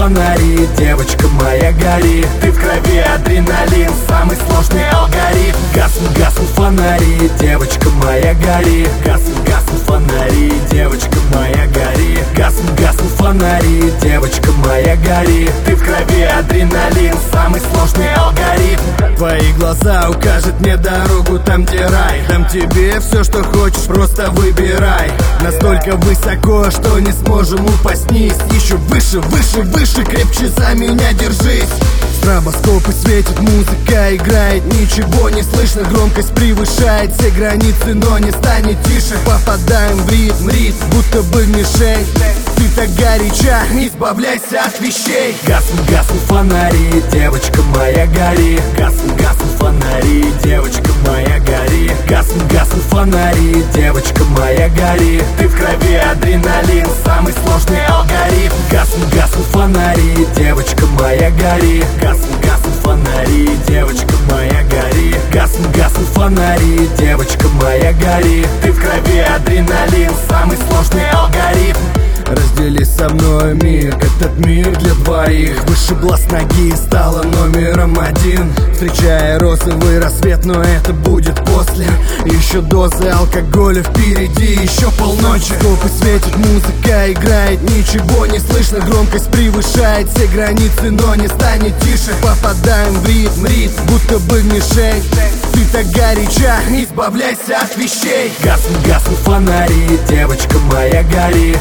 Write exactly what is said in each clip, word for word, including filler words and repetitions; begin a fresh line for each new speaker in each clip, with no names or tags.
фонари, девочка моя, гори. Ты в крови адреналин, самый сложный алгоритм. Гаснут, гаснут фонари, девочка моя, гори. Гаснут, гаснут фонари, девочка моя, гори. Гаснут, гаснут фонари, девочка моя, гори. Ты в крови адреналин, самый сложный алгоритм.
Твои глаза укажут мне дорогу там, где рай. Дам тебе все, что хочешь, просто выбирай. Настолько высоко, что не сможем упасть вниз. Еще выше, выше, выше, крепче за меня держись. Стробоскопы светит, музыка играет, ничего не слышно, громкость превышает все границы, но не станет тише. Попадаем в ритм, ритм, будто бы мишень. Ты так горяча, избавляйся от вещей.
Гаснут, гаснут фонари, девочка моя, гори. Гаснут, гаснут фонари, девочка моя, гори. Гаснут, гаснут фонари, девочка моя, гори. Ты в крови адреналин, самый сложный алгоритм. Гаснут, гаснут фонари, девочка моя, гори. Гаснут, гаснут фонари, девочка моя, гори. Гаснут, гаснут фонари, девочка моя, гори. Ты в крови адреналин, самый сложный алгоритм.
Раздели со мной мир, этот мир для двоих. Вышибла с ноги, стала номером один. Встречая розовый рассвет, но это будет после. Еще дозы алкоголя впереди, еще полночи. Скопы светит, музыка играет, ничего не слышно, громкость превышает все границы, но не станет тише. Попадаем в ритм, ритм, будто бы в мишень. Ты так горяча, избавляйся от вещей.
Гаснут, гаснут фонари, девочка моя, гори.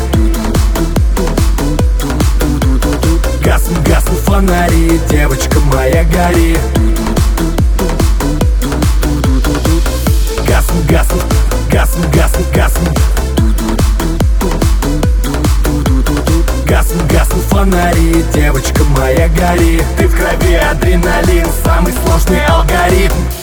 Гаснут, гаснут фонари, девочка моя, гори. Гаснут, гаснут, гаснут, гаснут, гаснут. Гаснут, гаснут фонари, девочка моя, гори. Ты в крови адреналин, самый сложный алгоритм.